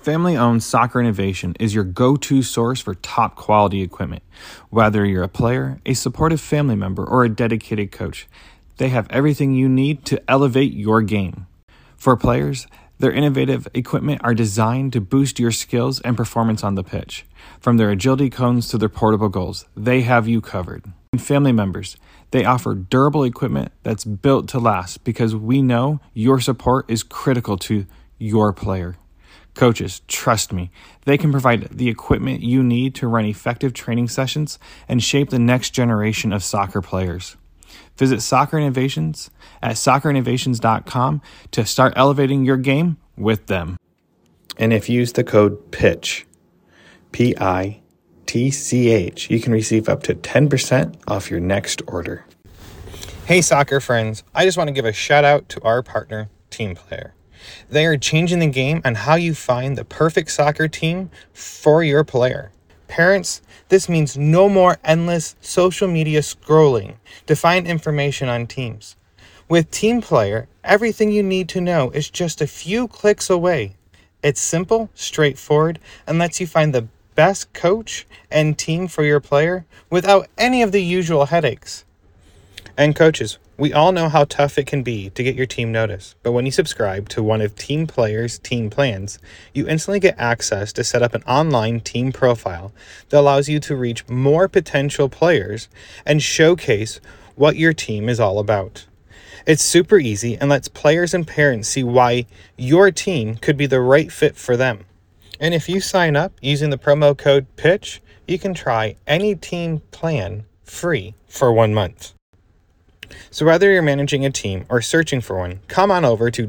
Family-owned Soccer Innovation is your go-to source for top-quality equipment. Whether you're a player, a supportive family member, or a dedicated coach, they have everything you need to elevate your game. For players, their innovative equipment are designed to boost your skills and performance on the pitch. From their agility cones to their portable goals, they have you covered. And family members, they offer durable equipment that's built to last because we know your support is critical to your player. Coaches, trust me, they can provide the equipment you need to run effective training sessions and shape the next generation of soccer players. Visit Soccer Innovations at soccerinnovations.com to start elevating your game with them. And if you use the code PITCH, PITCH, you can receive up to 10% off your next order. Hey soccer friends, I just want to give a shout out to our partner, Team Player. They are changing the game on how you find the perfect soccer team for your player. Parents, this means no more endless social media scrolling to find information on teams. With Team Player, everything you need to know is just a few clicks away. It's simple, straightforward, and lets you find the best coach and team for your player without any of the usual headaches. And coaches, we all know how tough it can be to get your team noticed, but when you subscribe to one of Team Player's team plans, you instantly get access to set up an online team profile that allows you to reach more potential players and showcase what your team is all about. It's super easy and lets players and parents see why your team could be the right fit for them. And if you sign up using the promo code PITCH, you can try any team plan free for 1 month. So whether you're managing a team or searching for one, come on over to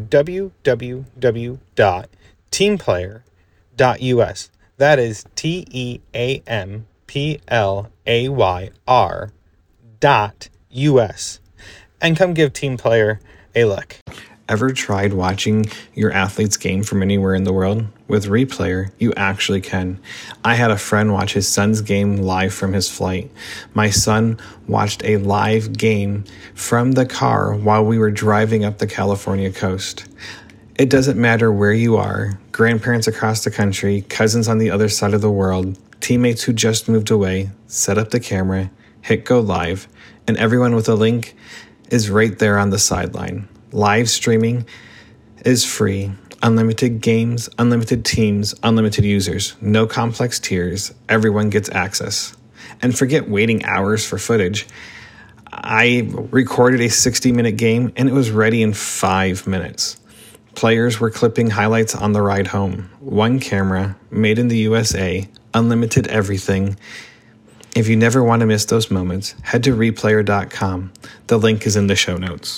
www.teamplayer.us. That is TEAMPLAYR.US. And come give Team Player a look. Ever tried watching your athlete's game from anywhere in the world? With Replayer, you actually can. I had a friend watch his son's game live from his flight. My son watched a live game from the car while we were driving up the California coast. It doesn't matter where you are, grandparents across the country, cousins on the other side of the world, teammates who just moved away, set up the camera, hit go live, and everyone with a link is right there on the sideline. Live streaming is free. Unlimited games, unlimited teams, unlimited users. No complex tiers. Everyone gets access. And forget waiting hours for footage. I recorded a 60-minute game and it was ready in 5 minutes. Players were clipping highlights on the ride home. One camera, made in the USA, unlimited everything. If you never want to miss those moments, head to replayer.com. The link is in the show notes.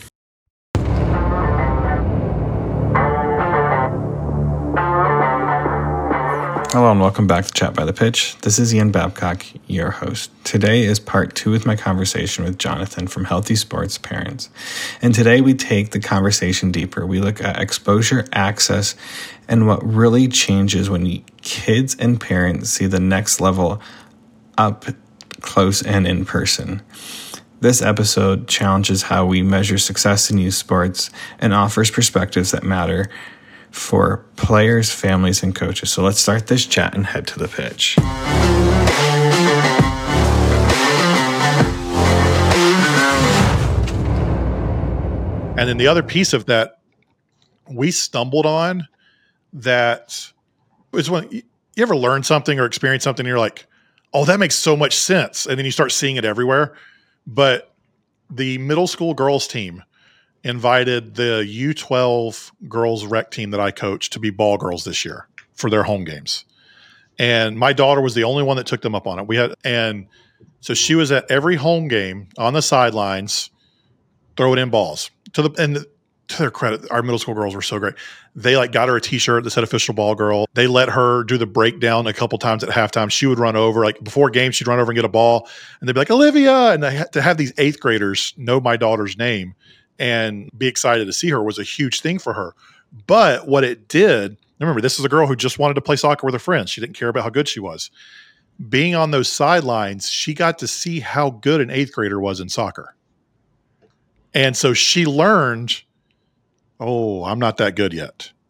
Hello and welcome back to Chat by the Pitch. This is Ian Babcock, your host. Today is part 2 with my conversation with Jonathan from Healthy Sports Parents. And today we take the conversation deeper. We look at exposure, access, and what really changes when kids and parents see the next level up close and in person. This episode challenges how we measure success in youth sports and offers perspectives that matter for players, families, and coaches. So let's start this chat and head to the pitch. And then the other piece of that we stumbled on that is when you ever learn something or experience something and you're like, oh, that makes so much sense. And then you start seeing it everywhere. But the middle school girls team invited the U12 girls rec team that I coached to be ball girls this year for their home games. And my daughter was the only one that took them up on it. And so she was at every home game on the sidelines, throwing in balls. To their credit, our middle school girls were so great. They got her a t-shirt that said official ball girl. They let her do the breakdown a couple times at halftime. She would run over, before games, she'd run over and get a ball. And they'd be like, Olivia. And to have these 8th graders know my daughter's name and be excited to see her was a huge thing for her. But what it did, remember, this is a girl who just wanted to play soccer with her friends. She didn't care about how good she was. Being on those sidelines, she got to see how good an 8th grader was in soccer. And so she learned, oh, I'm not that good yet.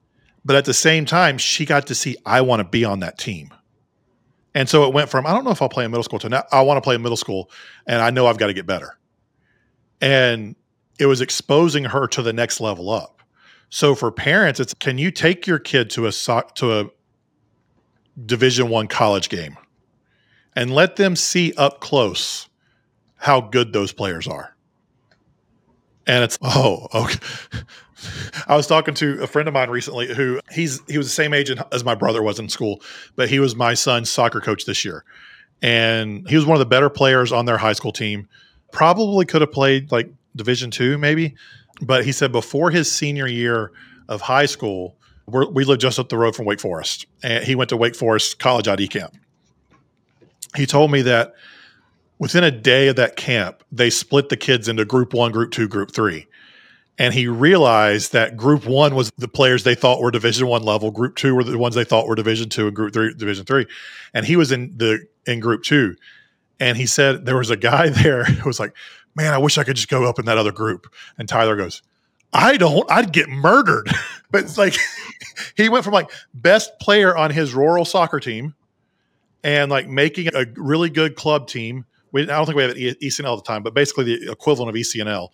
But at the same time, she got to see, I want to be on that team. And so it went from, I don't know if I'll play in middle school to now I want to play in middle school and I know I've got to get better. And it was exposing her to the next level up. So for parents, it's, can you take your kid to a Division I college game and let them see up close how good those players are? And it's, oh, okay. I was talking to a friend of mine recently who he was the same age as my brother was in school, but he was my son's soccer coach this year. And he was one of the better players on their high school team. Probably could have played like Division II maybe. But he said before his senior year of high school, we lived just up the road from Wake Forest. And he went to Wake Forest College ID camp. He told me that within a day of that camp, they split the kids into Group 1, Group 2, Group 3. And he realized that Group 1 was the players they thought were Division I level. Group 2 were the ones they thought were Division II, and Group 3, Division 3. And he was in Group 2. And he said there was a guy there who was like, man, I wish I could just go up in that other group. And Tyler goes, I'd get murdered. But it's like, he went from like best player on his rural soccer team and like making a really good club team. I don't think we have ECNL at the time, but basically the equivalent of ECNL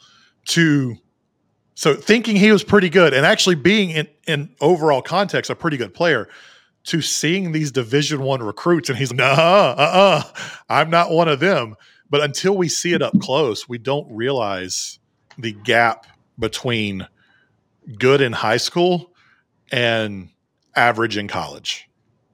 so thinking he was pretty good and actually being in overall context, a pretty good player, to seeing these Division I recruits. And he's like, I'm not one of them. But until we see it up close, we don't realize the gap between good in high school and average in college.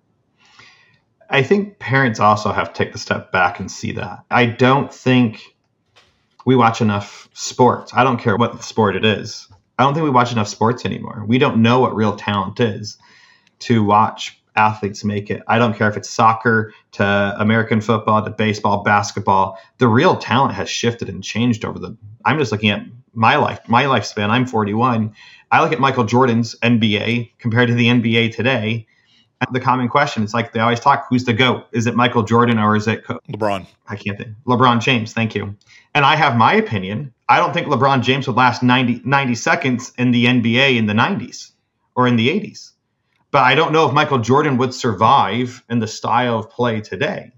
I think parents also have to take the step back and see that. I don't think we watch enough sports. I don't care what sport it is. I don't think we watch enough sports anymore. We don't know what real talent is to watch athletes make it. I don't care if it's soccer to American football to baseball, basketball. The real talent has shifted and changed I'm just looking at my lifespan. I'm 41. I look at Michael Jordan's NBA compared to the NBA today. The common question, it's like they always talk, who's the GOAT? Is it Michael Jordan or is it LeBron? I can't think. LeBron James, thank you. And I have my opinion. I don't think LeBron James would last 90 seconds in the NBA in the 90s or in the 80s. But I don't know if Michael Jordan would survive in the style of play today.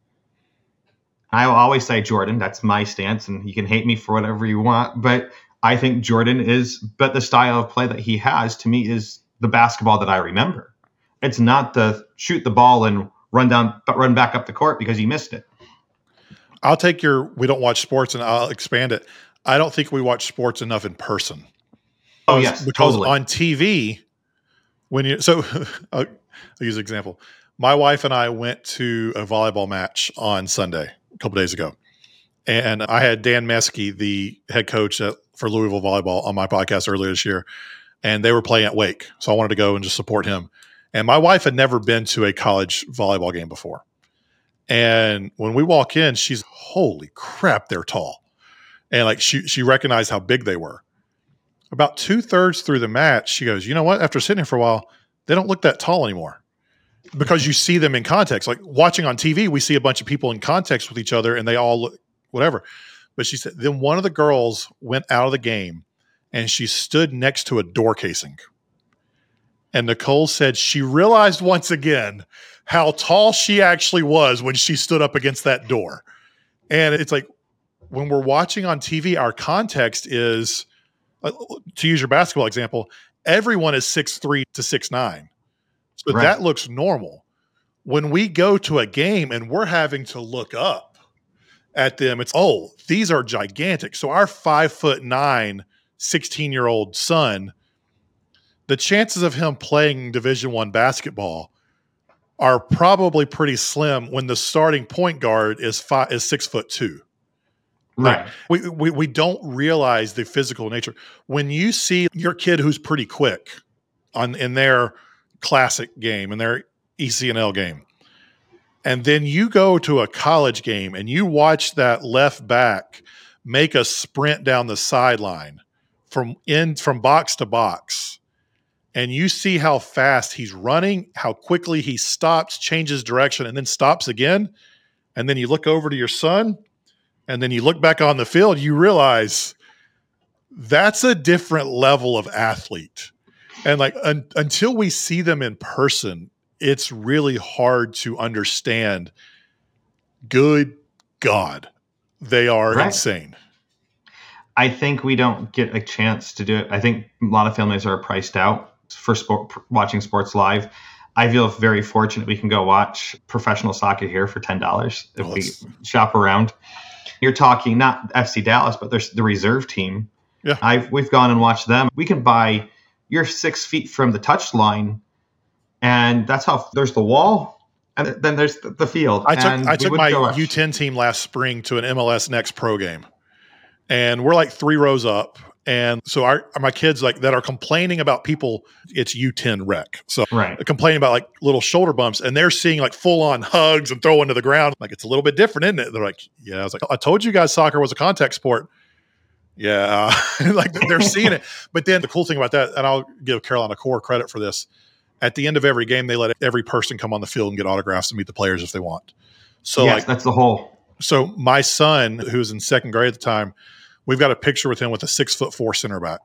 I will always say Jordan. That's my stance, and you can hate me for whatever you want. But I think Jordan but the style of play that he has, to me, is the basketball that I remember. It's not the shoot the ball and run back up the court because you missed it. I'll take we don't watch sports, and I'll expand it. I don't think we watch sports enough in person. Oh, yes. Because totally. On TV, I'll use an example. My wife and I went to a volleyball match on Sunday, a couple days ago. And I had Dan Meskey, the head coach for Louisville Volleyball, on my podcast earlier this year. And they were playing at Wake. So I wanted to go and just support him. And my wife had never been to a college volleyball game before. And when we walk in, she's, holy crap, they're tall. And like she recognized how big they were. About 2/3 through the match, she goes, you know what? After sitting here for a while, they don't look that tall anymore. Because you see them in context. Like watching on TV, we see a bunch of people in context with each other and they all look whatever. But she said, then one of the girls went out of the game and she stood next to a door casing. And Nicole said she realized once again how tall she actually was when she stood up against that door. And it's like, when we're watching on TV, our context is, to use your basketball example, everyone is 6'3" to 6'9". So right. That looks normal. When we go to a game and we're having to look up at them, it's, these are gigantic. So our 5'9", 16-year-old son, the chances of him playing Division I basketball are probably pretty slim when the starting point guard is 6'2". Right. We don't realize the physical nature. When you see your kid who's pretty quick in their classic game, in their ECNL game, and then you go to a college game and you watch that left back make a sprint down the sideline from box to box, and you see how fast he's running, how quickly he stops, changes direction, and then stops again, and then you look over to your son, and then you look back on the field, you realize that's a different level of athlete. And like until we see them in person, it's really hard to understand. Good God, they are insane. I think we don't get a chance to do it. I think a lot of families are priced out for watching sports live. I feel very fortunate we can go watch professional soccer here for $10 if we shop around. You're talking not FC Dallas, but there's the reserve team. Yeah, we've gone and watched them. We can buy. You're 6 feet from the touch line, and that's how there's the wall, and then there's the field. I took my U10 team last spring to an MLS Next Pro game. And we're like 3 rows up. And so my kids like that are complaining about people, it's U10 rec. So complaining about like little shoulder bumps, and they're seeing like full on hugs and throwing to the ground. Like, it's a little bit different, isn't it? They're like, yeah. I was like, I told you guys soccer was a contact sport. Yeah. Like they're seeing it. But then the cool thing about that, and I'll give Carolina Core credit for this. At the end of every game, they let every person come on the field and get autographs and meet the players if they want. So yes, that's the whole. So my son, who was in second grade at the time, we've got a picture with him with a 6'4" center back.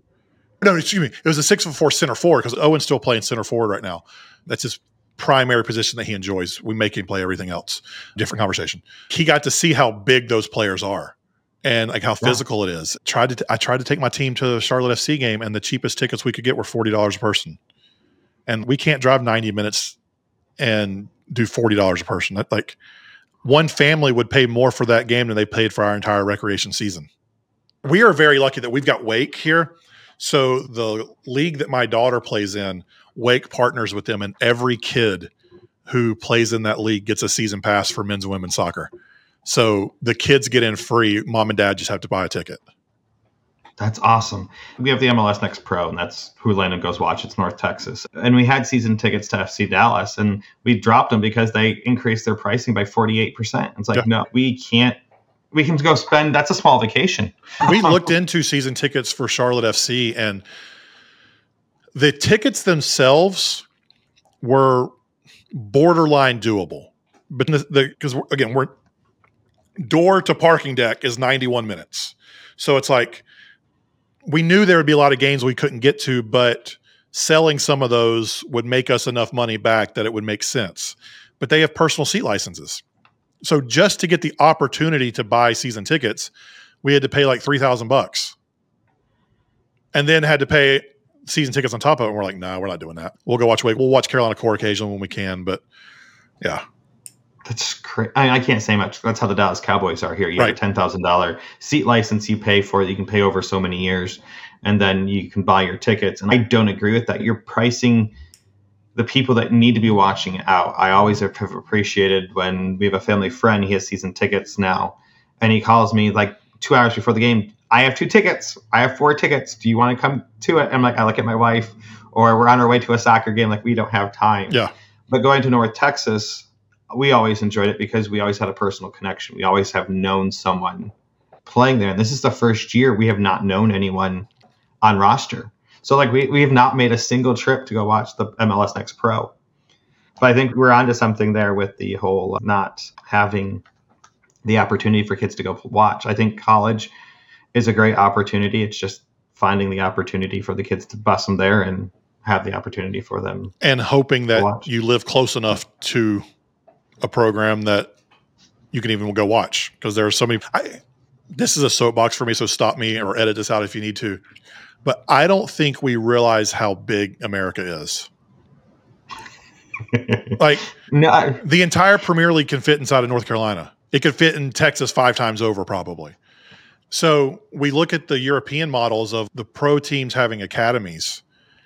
No, excuse me. It was a 6'4" center forward because Owen's still playing center forward right now. That's his primary position that he enjoys. We make him play everything else. Different conversation. He got to see how big those players are and like how physical it is. I tried to take my team to the Charlotte FC game, and the cheapest tickets we could get were $40 a person. And we can't drive 90 minutes and do $40 a person. That, like, one family would pay more for that game than they paid for our entire recreation season. We are very lucky that we've got Wake here. So the league that my daughter plays in, Wake partners with them, and every kid who plays in that league gets a season pass for men's and women's soccer. So the kids get in free. Mom and dad just have to buy a ticket. That's awesome. We have the MLS Next Pro, and that's who Landon goes watch. It's North Texas. And we had season tickets to FC Dallas, and we dropped them because they increased their pricing by 48%. It's like, no, we can't. We can go spend. That's a small vacation. We looked into season tickets for Charlotte FC, and the tickets themselves were borderline doable. But because again, we're door to parking deck is 91 minutes. So it's like we knew there would be a lot of games we couldn't get to, but selling some of those would make us enough money back that it would make sense. But they have personal seat licenses. So just to get the opportunity to buy season tickets, we had to pay like $3,000 and then had to pay season tickets on top of it. And we're like, no, we're not doing that. We'll go watch Wake. We'll watch Carolina Core occasionally when we can, but yeah. That's crazy. I can't say much. That's how the Dallas Cowboys are here. You have a $10,000 seat license you pay for that you can pay over so many years, and then you can buy your tickets. And I don't agree with that. You're pricing the people that need to be watching it out. I always have appreciated when we have a family friend, he has season tickets now, and he calls me like 2 hours before the game. I have 2 tickets. I have 4 tickets. Do you want to come to it? I'm like, I look at my wife, or we're on our way to a soccer game. Like, we don't have time. Yeah. But going to North Texas, we always enjoyed it because we always had a personal connection. We always have known someone playing there. And this is the first year we have not known anyone on roster. So like we have not made a single trip to go watch the MLS Next Pro. But I think we're onto something there with the whole not having the opportunity for kids to go watch. I think college is a great opportunity. It's just finding the opportunity for the kids to bus them there and have the opportunity for them. And hoping that you live close enough to a program that you can even go watch, because there are so many. This is a soapbox for me, so stop me or edit this out if you need to. But I don't think we realize how big America is. Like, no. The entire Premier League can fit inside of North Carolina. It could fit in Texas 5 times over, probably. So we look at the European models of the pro teams having academies.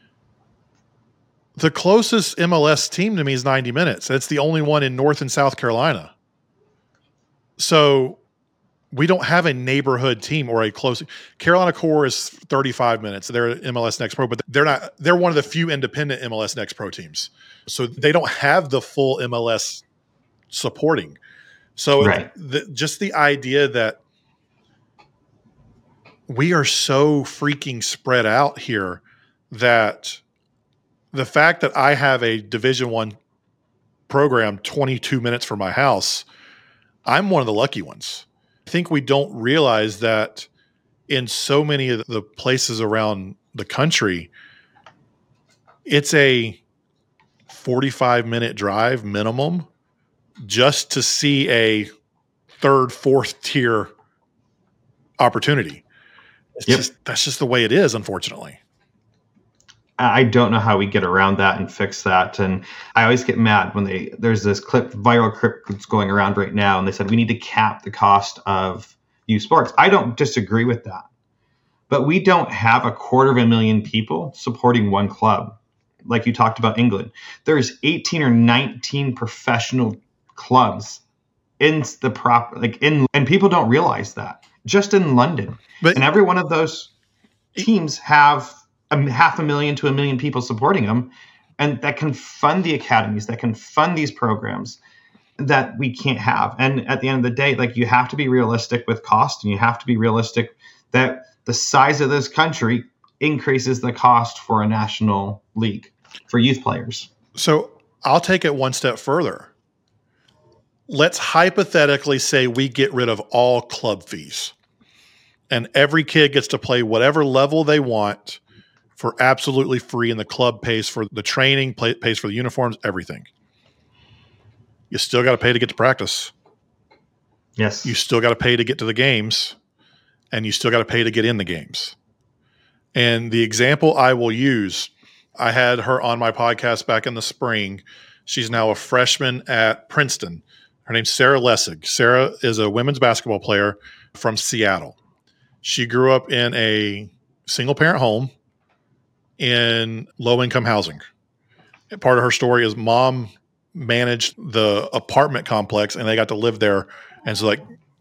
The closest MLS team to me is 90 minutes. It's the only one in North and South Carolina. So we don't have a neighborhood team or a close. Carolina Core is 35 minutes. They're MLS Next Pro, but they're one of the few independent MLS Next Pro teams. So they don't have the full MLS supporting. So just the idea that we are so freaking spread out here that the fact that I have a Division I program 22 minutes from my house, I'm one of the lucky ones. I think we don't realize that in so many of the places around the country, it's a 45-minute drive minimum just to see a third, fourth tier opportunity. That's just the way it is, unfortunately. I don't know how we get around that and fix that. And I always get mad when there's this viral clip that's going around right now, and they said we need to cap the cost of youth sports. I don't disagree with that. But we don't have 250,000 people supporting one club. Like you talked about England. There's 18 or 19 professional clubs in the and people don't realize that. Just in London. And every one of those teams have 500,000 to 1 million people supporting them, and that can fund the academies, that can fund these programs that we can't have. And at the end of the day, like, you have to be realistic with cost, and you have to be realistic that the size of this country increases the cost for a national league for youth players. So I'll take it one step further. Let's hypothetically say we get rid of all club fees and every kid gets to play whatever level they want for absolutely free, and the club pays for the training, pays for the uniforms, everything. You still got to pay to get to practice. Yes. You still got to pay to get to the games, and you still got to pay to get in the games. And the example I will use, I had her on my podcast back in the spring. She's now a freshman at Princeton. Her name's Sarah Lessig. Sarah is a women's basketball player from Seattle. She grew up in a single-parent home in low-income housing. And part of her story is mom managed the apartment complex, and they got to live there. And so,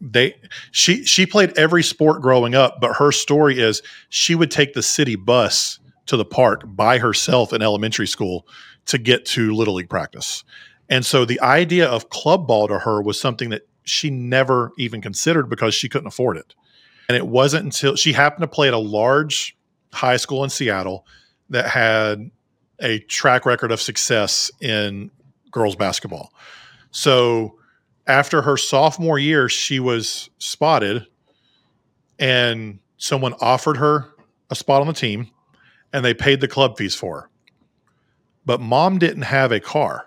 she played every sport growing up, but her story is she would take the city bus to the park by herself in elementary school to get to Little League practice. And so the idea of club ball to her was something that she never even considered because she couldn't afford it. And it wasn't until she happened to play at a large high school in Seattle that had a track record of success in girls basketball. So after her sophomore year, she was spotted and someone offered her a spot on the team and they paid the club fees for her. But mom didn't have a car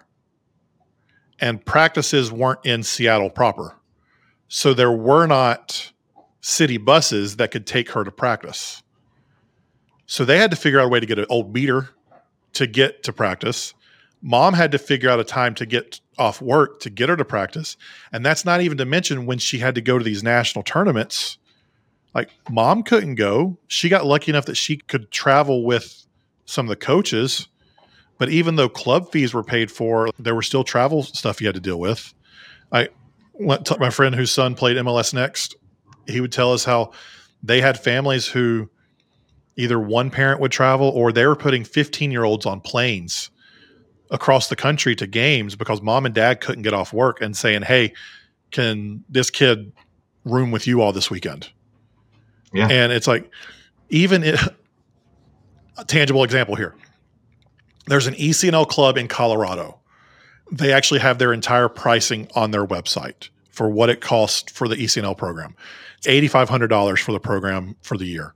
and practices weren't in Seattle proper. So there were not city buses that could take her to practice. So they had to figure out a way to get an old beater to get to practice. Mom had to figure out a time to get off work to get her to practice. And that's not even to mention when she had to go to these national tournaments. Like, mom couldn't go. She got lucky enough that she could travel with some of the coaches. But even though club fees were paid for, there were still travel stuff you had to deal with. I went to my friend whose son played MLS Next. He would tell us how they had families who either one parent would travel or they were putting 15-year-olds on planes across the country to games because mom and dad couldn't get off work, and saying, hey, can this kid room with you all this weekend? Yeah. And it's like, a tangible example here. There's an ECNL club in Colorado. They actually have their entire pricing on their website for what it costs for the ECNL program. It's $8,500 for the program for the year.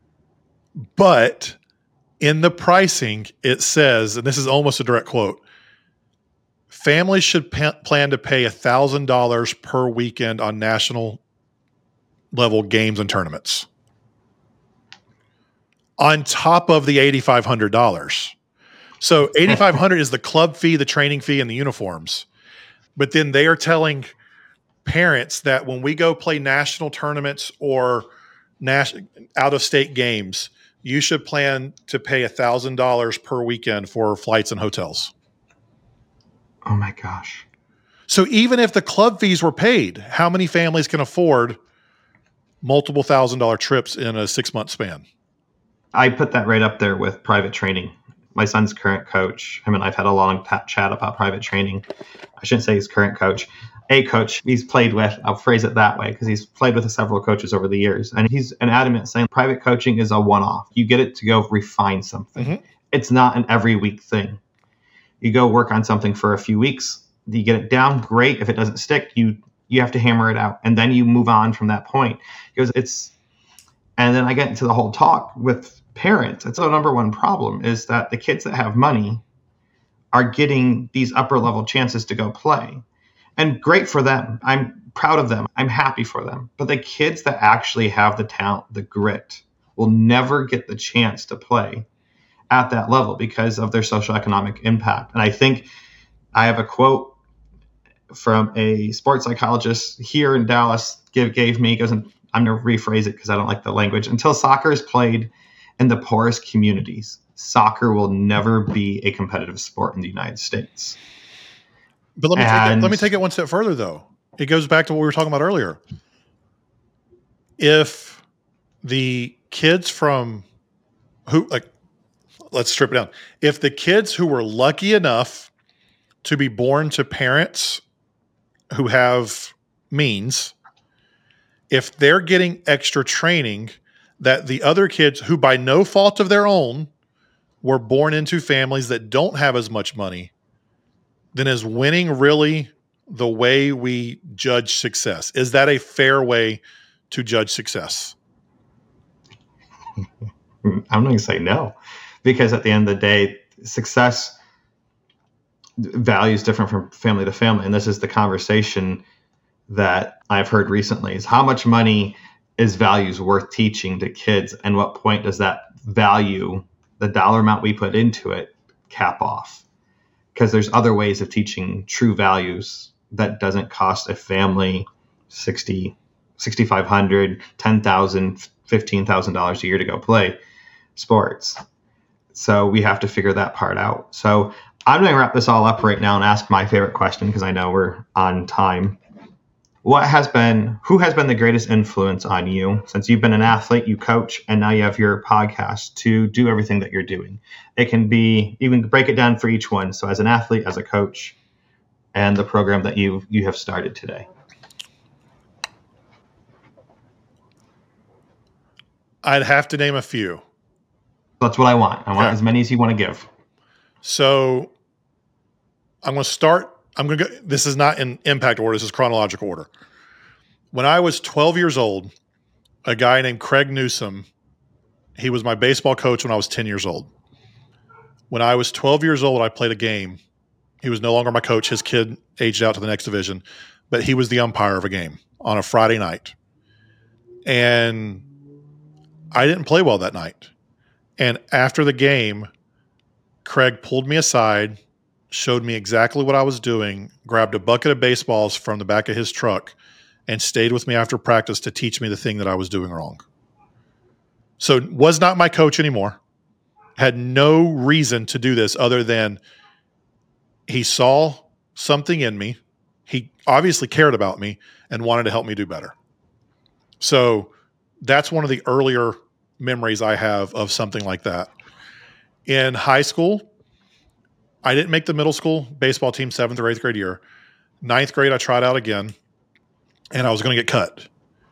But in the pricing, it says, and this is almost a direct quote, families should plan to pay $1,000 per weekend on national level games and tournaments, on top of the $8,500. So $8,500 is the club fee, the training fee, and the uniforms. But then they are telling parents that when we go play national tournaments or out-of-state games, you should plan to pay $1,000 per weekend for flights and hotels. Oh my gosh. So even if the club fees were paid, how many families can afford multiple $1,000 trips in a 6-month span? I put that right up there with private training. My son's current coach, him and I've had a long chat about private training. I shouldn't say his current coach. A coach he's played with, I'll phrase it that way, because he's played with several coaches over the years. And he's an adamant saying private coaching is a one-off. You get it to go refine something. Mm-hmm. It's not an every week thing. You go work on something for a few weeks. You get it down, great. If it doesn't stick, you have to hammer it out. And then you move on from that point. And then I get into the whole talk with parents, it's the number one problem, is that the kids that have money are getting these upper level chances to go play. And great for them. I'm proud of them. I'm happy for them. But the kids that actually have the talent, the grit, will never get the chance to play at that level because of their socioeconomic impact. And I think I have a quote from a sports psychologist here in Dallas gave me, I'm going to rephrase it because I don't like the language. Until soccer is played in the poorest communities, soccer will never be a competitive sport in the United States. But let me take it one step further, though. It goes back to what we were talking about earlier. If the kids from let's strip it down. If the kids who were lucky enough to be born to parents who have means, if they're getting extra training that the other kids who by no fault of their own were born into families that don't have as much money, then is winning really the way we judge success? Is that a fair way to judge success? I'm going to say no, because at the end of the day, success values different from family to family. And this is the conversation that I've heard recently, is how much money is values worth teaching to kids? And what point does that value, the dollar amount we put into it, cap off? Because there's other ways of teaching true values that doesn't cost a family $6,500, $10,000, $15,000 a year to go play sports. So we have to figure that part out. So I'm going to wrap this all up right now and ask my favorite question, because I know we're on time. Who has been the greatest influence on you since you've been an athlete, you coach, and now you have your podcast to do everything that you're doing? It can be, you can break it down for each one. So as an athlete, as a coach, and the program that you have started today. I'd have to name a few. That's what I want. I want as many as you want to give. So I'm going to start. This is not in impact order. This is chronological order. When I was 12 years old, a guy named Craig Newsom, he was my baseball coach when I was 10 years old. When I was 12 years old, I played a game. He was no longer my coach. His kid aged out to the next division, but he was the umpire of a game on a Friday night. And I didn't play well that night. And after the game, Craig pulled me aside, showed me exactly what I was doing, grabbed a bucket of baseballs from the back of his truck, and stayed with me after practice to teach me the thing that I was doing wrong. So was not my coach anymore. Had no reason to do this other than he saw something in me. He obviously cared about me and wanted to help me do better. So that's one of the earlier memories I have of something like that. In high school, I didn't make the middle school baseball team 7th or 8th grade year. 9th grade, I tried out again, and I was going to get cut.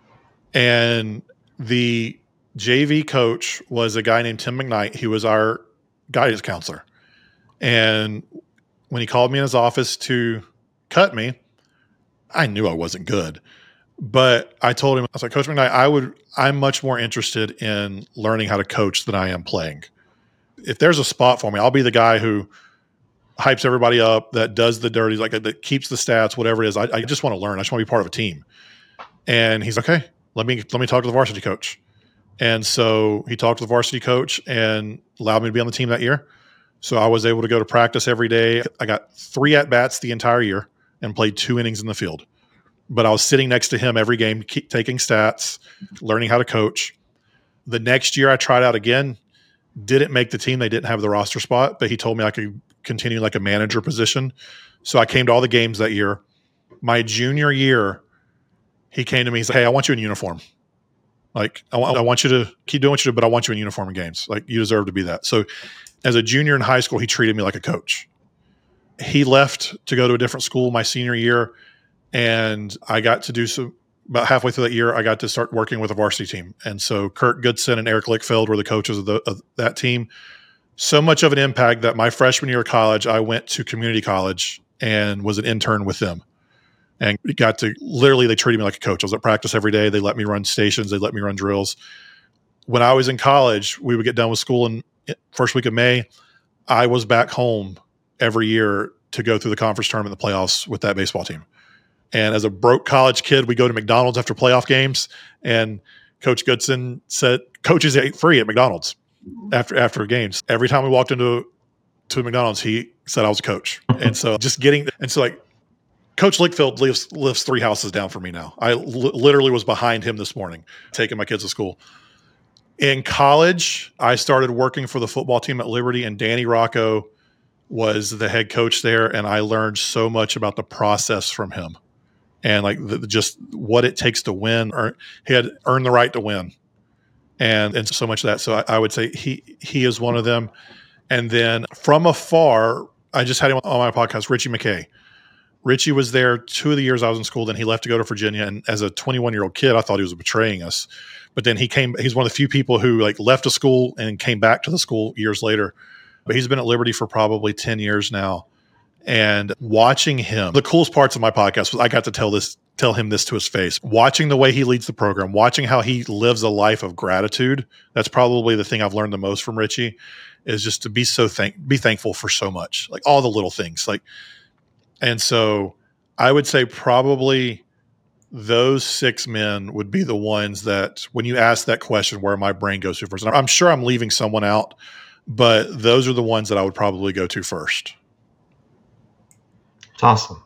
And the JV coach was a guy named Tim McKnight. He was our guidance counselor. And when he called me in his office to cut me, I knew I wasn't good. But I told him, I was like, Coach McKnight, I'm much more interested in learning how to coach than I am playing. If there's a spot for me, I'll be the guy who hypes everybody up, that does the dirty, like that keeps the stats, whatever it is. I just want to learn. I just want to be part of a team. And he's like, okay, let me talk to the varsity coach. And so he talked to the varsity coach and allowed me to be on the team that year. So I was able to go to practice every day. I got 3 at-bats the entire year and played 2 innings in the field. But I was sitting next to him every game, taking stats, learning how to coach. The next year I tried out again, didn't make the team. They didn't have the roster spot, but he told me I could continue like a manager position. So I came to all the games that year. My junior year, he came to me. He's like, hey, I want you in uniform. Like, I want you to keep doing what you do, but I want you in uniform in games. Like, you deserve to be that. So as a junior in high school, he treated me like a coach. He left to go to a different school my senior year, and I got to do some. About halfway through that year, I got to start working with a varsity team. And so Kurt Goodson and Eric Lickfeld were the coaches of that team. So much of an impact that my freshman year of college, I went to community college and was an intern with them. And got to, literally, they treated me like a coach. I was at practice every day. They let me run stations. They let me run drills. when I was in college, we would get done with school in first week of May. I was back home every year to go through the conference tournament, the playoffs with that baseball team. And as a broke college kid, we go to McDonald's after playoff games, and Coach Goodson said coaches ate free at McDonald's after games. Every time we walked into McDonald's, he said I was a coach. And so like Coach Lickfield lives 3 houses down from me now. I literally was behind him this morning, taking my kids to school. In college, I started working for the football team at Liberty, and Danny Rocco was the head coach there. And I learned so much about the process from him and like just what it takes to win. He had earned the right to win. And so much of that. So I would say he is one of them. And then from afar, I just had him on my podcast, Richie McKay. Richie was there 2 of the years I was in school. Then he left to go to Virginia. And as a 21-year-old kid, I thought he was betraying us. But then he's one of the few people who like left a school and came back to the school years later. But he's been at Liberty for probably 10 years now. And watching him, the coolest parts of my podcast was I got to tell him this to his face. Watching the way he leads the program, watching how he lives a life of gratitude. That's probably the thing I've learned the most from Richie, is just to be thankful for so much, like all the little things. And so I would say probably those 6 men would be the ones that when you ask that question, where my brain goes to first. And I'm sure I'm leaving someone out, but those are the ones that I would probably go to first. It's awesome.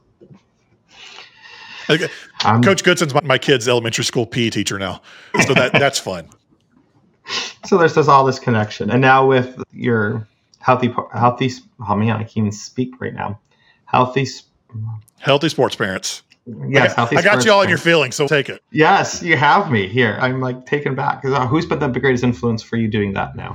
Coach Goodson's my kid's elementary school PE teacher now. So that's fun. So there's all this connection. And now with your healthy, oh man, I can't even speak right now. Healthy sports parents. Yes, I got you all in your feelings, so take it. Yes, you have me here. I'm like taken back. Who's been the greatest influence for you doing that now?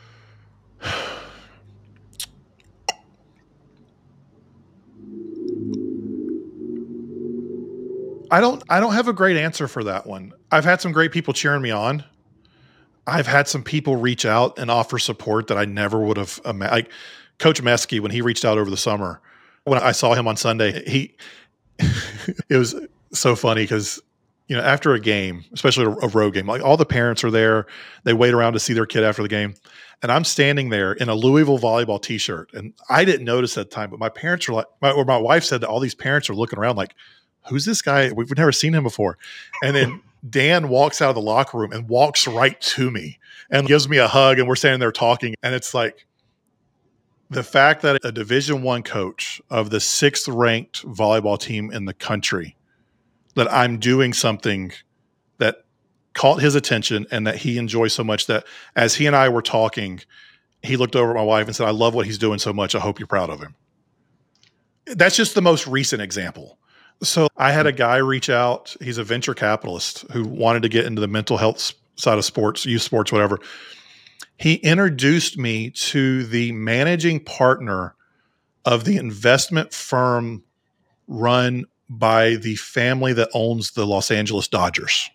I don't have a great answer for that one. I've had some great people cheering me on. I've had some people reach out and offer support that I never would have imagined. Like Coach Meskey, when he reached out over the summer, when I saw him on Sunday, it was so funny because, after a game, especially a road game, like all the parents are there, they wait around to see their kid after the game. And I'm standing there in a Louisville volleyball t-shirt. And I didn't notice at the time, but my parents were like, my wife said that all these parents are looking around like, who's this guy? We've never seen him before. And then Dan walks out of the locker room and walks right to me and gives me a hug. And we're standing there talking. And it's like the fact that a Division I coach of the 6th ranked volleyball team in the country, that I'm doing something that caught his attention and that he enjoys so much, that as he and I were talking, he looked over at my wife and said, I love what he's doing so much. I hope you're proud of him. That's just the most recent example. So I had a guy reach out. He's a venture capitalist who wanted to get into the mental health side of sports, youth sports, whatever. He introduced me to the managing partner of the investment firm run by the family that owns the Los Angeles Dodgers.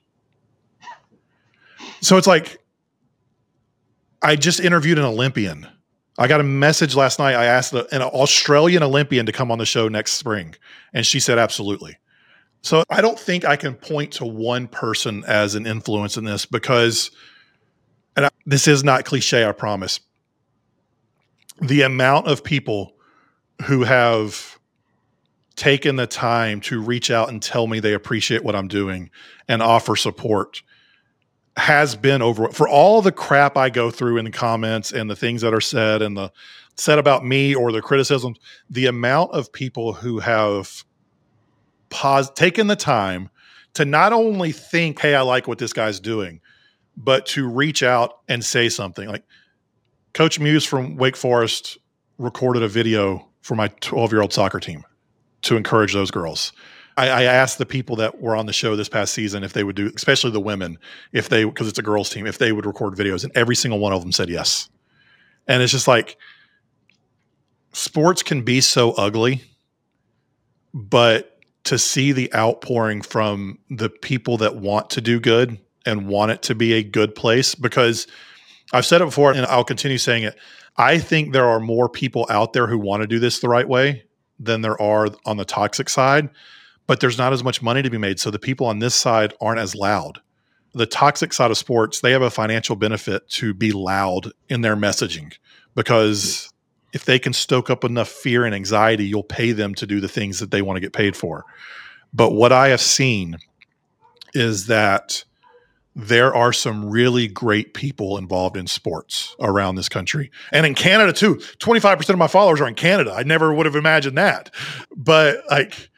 So it's like, I just interviewed an Olympian. I got a message last night. I asked an Australian Olympian to come on the show next spring, and she said absolutely. So I don't think I can point to one person as an influence in this because, this is not cliche, I promise. The amount of people who have taken the time to reach out and tell me they appreciate what I'm doing and offer support has been over for all the crap I go through in the comments and the things that are said and the said about me or the criticisms. The amount of people who have taken the time to not only think, hey, I like what this guy's doing, but to reach out and say something. Like Coach Muse from Wake Forest recorded a video for my 12-year-old soccer team to encourage those girls. I asked the people that were on the show this past season if they would do, especially the women, because it's a girls team, if they would record videos, and every single one of them said yes. And it's just like, sports can be so ugly, but to see the outpouring from the people that want to do good and want it to be a good place, because I've said it before and I'll continue saying it. I think there are more people out there who want to do this the right way than there are on the toxic side. But there's not as much money to be made. So the people on this side aren't as loud. the toxic side of sports, they have a financial benefit to be loud in their messaging, because if they can stoke up enough fear and anxiety, you'll pay them to do the things that they want to get paid for. But what I have seen is that there are some really great people involved in sports around this country, and in Canada too. 25% of my followers are in Canada. I never would have imagined that, but like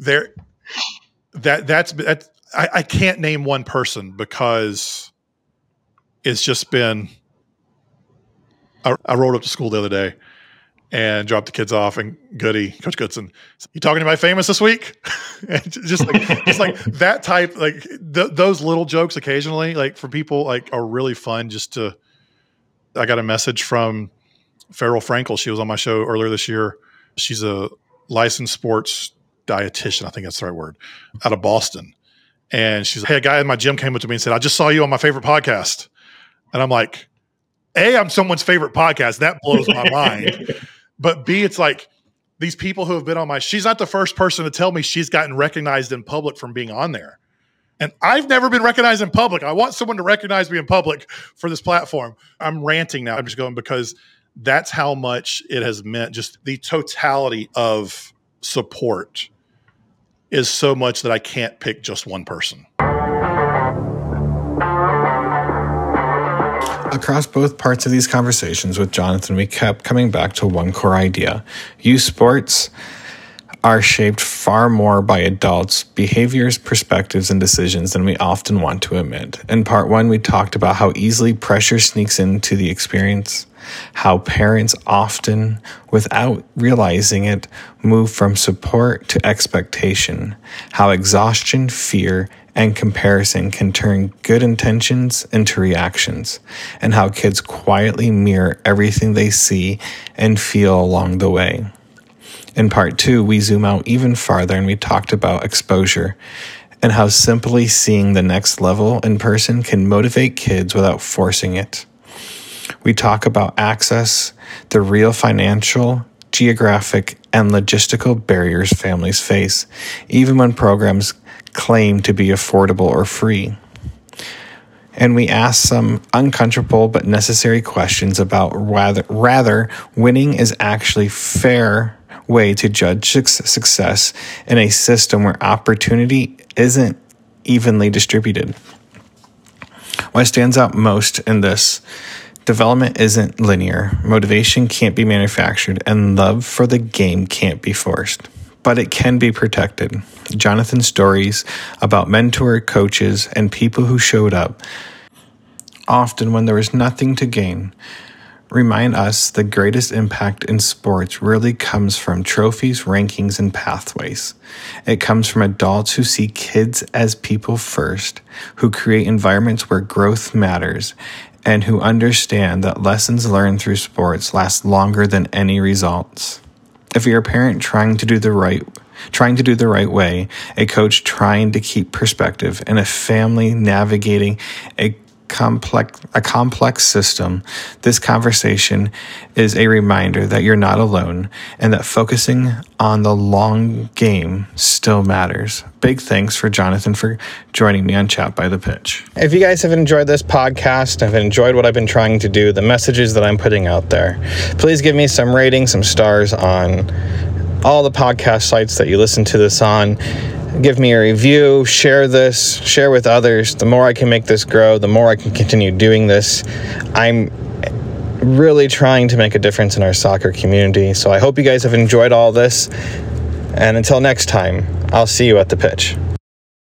I can't name one person, because it's just been, I rolled up to school the other day and dropped the kids off, and Coach Goodson, you talking to anybody famous this week? And just like that type, like those little jokes occasionally, like for people, like are really fun. I got a message from Farrell Frankel. She was on my show earlier this year. She's a licensed sports dietitian, I think that's the right word, out of Boston. And she's like, hey, a guy in my gym came up to me and said, I just saw you on my favorite podcast. And I'm like, A, I'm someone's favorite podcast. That blows my mind. But B, it's like these people who have been on she's not the first person to tell me she's gotten recognized in public from being on there. And I've never been recognized in public. I want someone to recognize me in public for this platform. I'm ranting now. I'm just going because that's how much it has meant. Just the totality of support is so much that I can't pick just one person. Across both parts of these conversations with Jonathan, we kept coming back to one core idea. Youth sports are shaped far more by adults' behaviors, perspectives, and decisions than we often want to admit. In part one, we talked about how easily pressure sneaks into the experience, how parents often, without realizing it, move from support to expectation, how exhaustion, fear, and comparison can turn good intentions into reactions, and how kids quietly mirror everything they see and feel along the way. In part two, we zoom out even farther and we talked about exposure and how simply seeing the next level in person can motivate kids without forcing it. We talk about access, the real financial, geographic, and logistical barriers families face, even when programs claim to be affordable or free. And we ask some uncomfortable but necessary questions about whether winning is actually fair way to judge success in a system where opportunity isn't evenly distributed. What stands out most in this: development isn't linear, motivation can't be manufactured, and love for the game can't be forced. But it can be protected. Jonathan's stories about mentor coaches and people who showed up, often when there was nothing to gain, remind us the greatest impact in sports really comes from trophies, rankings, and pathways. It comes from adults who see kids as people first, who create environments where growth matters, and who understand that lessons learned through sports last longer than any results. If you're a parent trying to do the right way, a coach trying to keep perspective, and a family navigating a complex system, this conversation is a reminder that you're not alone and that focusing on the long game still matters. Big thanks for Jonathan for joining me on Chat by the Pitch. If you guys have enjoyed this podcast, have enjoyed what I've been trying to do, the messages that I'm putting out there, please give me some ratings, some stars on all the podcast sites that you listen to this on. Give me a review, share with others. The more I can make this grow, the more I can continue doing this. I'm really trying to make a difference in our soccer community. So I hope you guys have enjoyed all this. And until next time, I'll see you at the pitch.